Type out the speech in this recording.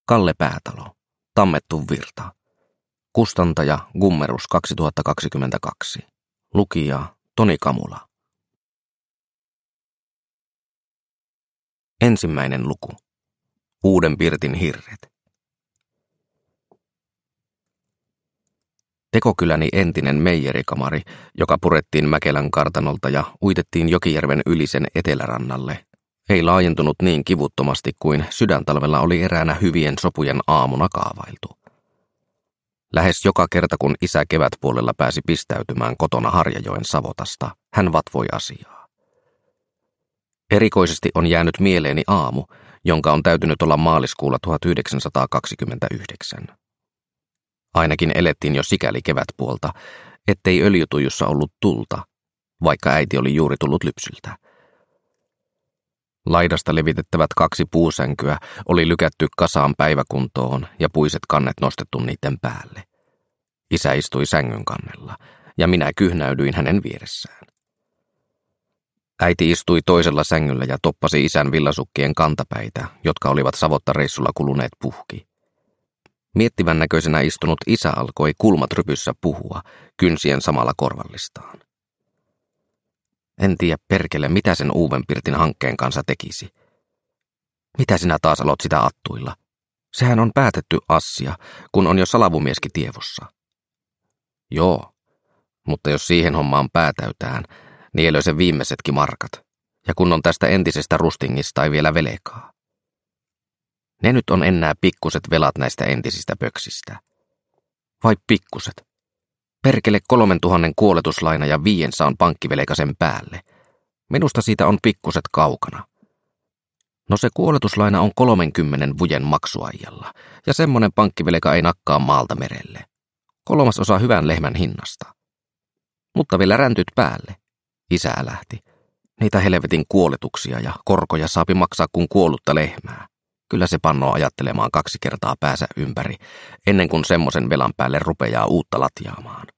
Kalle Päätalo. Tammettu virta. Kustantaja Gummerus 2022. Lukija Toni Kamula. Ensimmäinen luku. Uuden pirtin hirret. Tekokyläni entinen meijerikamari, joka purettiin Mäkelän kartanolta ja uitettiin Jokijärven yli sen etelärannalle, ei laajentunut niin kivuttomasti kuin sydäntalvella oli eräänä hyvien sopujen aamuna kaavailtu. Lähes joka kerta, kun isä kevätpuolella pääsi pistäytymään kotona Harjajoen savotasta, hän vatvoi asiaa. Erikoisesti on jäänyt mieleeni aamu, jonka on täytynyt olla maaliskuulla 1929. Ainakin elettiin jo sikäli kevätpuolta, ettei öljytujussa ollut tulta, vaikka äiti oli juuri tullut lypsyltä. Laidasta levitettävät 2 puusänkyä oli lykätty kasaan päiväkuntoon ja puiset kannet nostettu niiden päälle. Isä istui sängyn kannella, ja minä kyhnäydyin hänen vieressään. Äiti istui toisella sängyllä ja toppasi isän villasukkien kantapäitä, jotka olivat savottareissulla kuluneet puhki. Miettivän näköisenä istunut isä alkoi kulmat rypyssä puhua, kynsien samalla korvallistaan. En tiedä perkele, mitä sen uuden pirtin hankkeen kanssa tekisi. Mitä sinä taas alot sitä attuilla? Sehän on päätetty assia, kun on jo salavumieskin tievossa. Joo, mutta jos siihen hommaan päätäytään, nielö se viimeisetkin markat, ja kun on tästä entisestä rustingista ei vielä velekaa. Ne nyt on enää pikkuset velat näistä entisistä pöksistä. Vai pikkuset? Perkele 3000 kuoletuslaina ja 500 pankkivelka sen päälle. Minusta siitä on pikkuset kaukana. No se kuoletuslaina on 30 vujen maksuajalla, ja semmonen pankkivelka ei nakkaa maalta merelle. 1/3 hyvän lehmän hinnasta. Mutta vielä räntyt päälle. Isä lähti. Niitä helvetin kuoletuksia ja korkoja saapi maksaa kuin kuollutta lehmää. Kyllä se pannoo ajattelemaan 2 kertaa päänsä ympäri, ennen kuin semmoisen velan päälle rupeaa uutta latjaamaan.